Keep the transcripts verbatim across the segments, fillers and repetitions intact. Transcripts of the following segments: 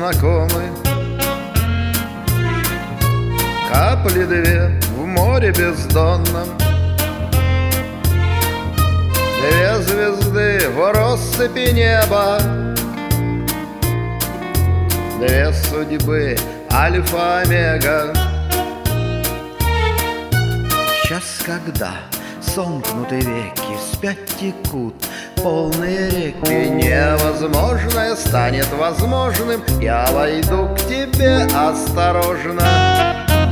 знакомы. Капли две в море бездонном, две звезды в россыпи неба, две судьбы, альфа-омега. Час, когда сомкнуты веки, спят текут полные реки, невозможное станет возможным, я войду к тебе осторожно.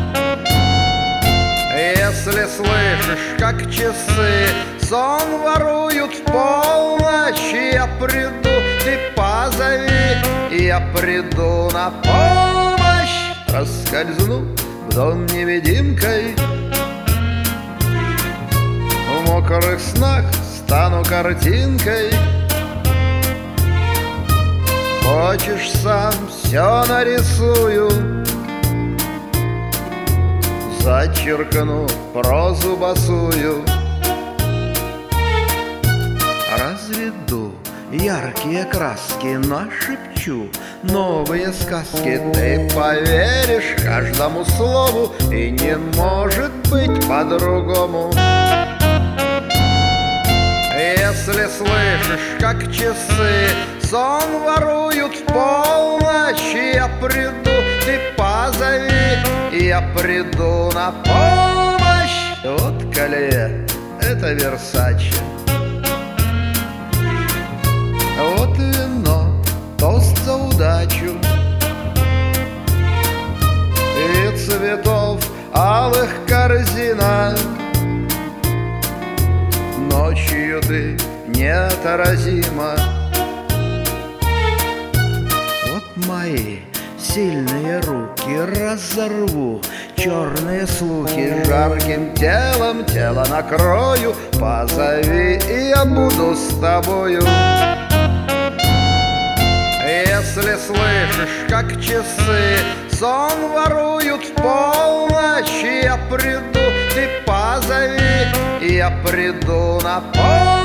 Если слышишь, как часы сон воруют в полночь, я приду, ты позови, я приду на помощь. Проскользну в дом невидимкой, в мокрых снах стану картинкой. Хочешь сам, все нарисую, зачеркну прозу босую. Разведу яркие краски, нашепчу новые сказки. Ты поверишь каждому слову, и не может быть по-другому. Если слышишь, как часы сон воруют в полночь, я приду, ты позови, я приду на помощь. Вот колея, это Версаче, вот вино, тост за удачу, и цветов алых корзина. Ночью ты неотразима. Вот мои сильные руки разорву черные слухи, жарким телом тело накрою. Позови, и я буду с тобою. Если слышишь, как часы сон воруют в полночь, я приду, ты позови, я приду на помощь.